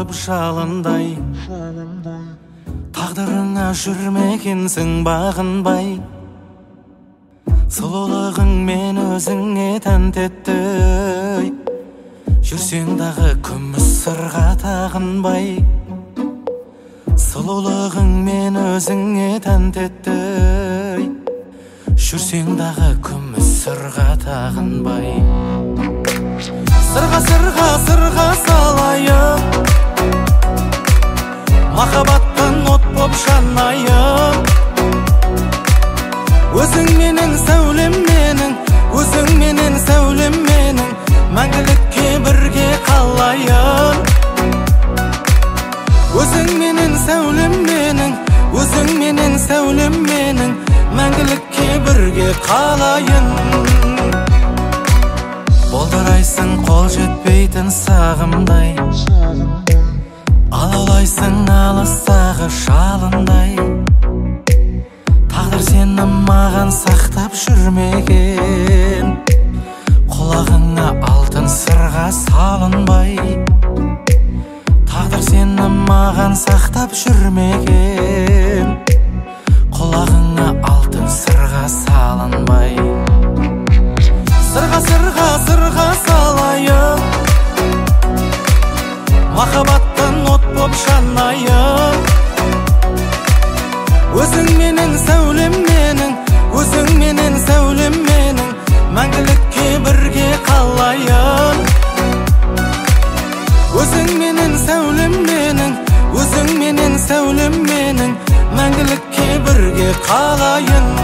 батып жалындай, тағдырыңа жүрмекенсің бағынбай. Сұлулығың мен өзіңе тәнті етті, жүрсең дағы күміс сырға тағынбай. Сұлулығың мен өзіңе тәнті етті, жүрсең дағы күміс сырға тағынбай. Сырға салайын, махаббаттан от боп жанайын. Өзің менің сәулем менің, өзің менен сәулем менің, мәңгілікке бірге қалайын. Өзің менен сәулем менің, өзің менен сәулем менің, мәңгілікке бірге қалайын. Болдырайсың қол жетпейтін сағымдай, алаулайсың алыстағы жалындай. Тағдыр сені маған сақтап жүрмеген, құлағыңа алтын сырға салынбай. Тағдыр сені маған сақтап жүрмеген, құлағыңа алтын сырға салынбай. Сырға салайын, махаббаттан от боп жанайын. Өзің менен сәулем менің, өзің менен сәулем менің, мәңгілікке бірге қалайын. Өзің менен сәулем менің, өзің менен сәулем менің, мәңгілікке бірге қалайын.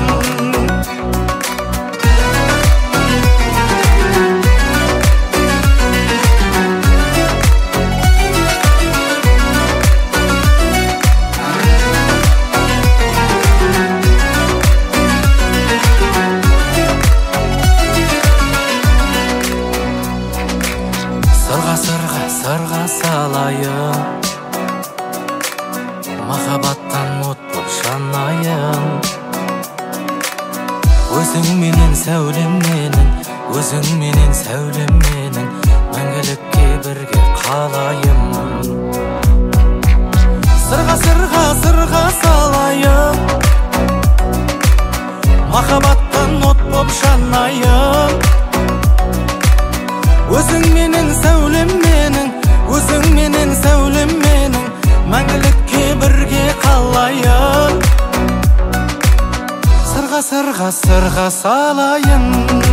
Сырға салайын, махаббаттан от боп жанайын. Өзің менен сәулем менің, өзің менен сәулем менің, мәңгілікке бірге қалайын. Сырға салайын, махаббаттан от боп жанайын. Өзің менен сәулем менің, өзің менен сәулем менің, мәңгілікке бірге қалайын. Сырға салайын.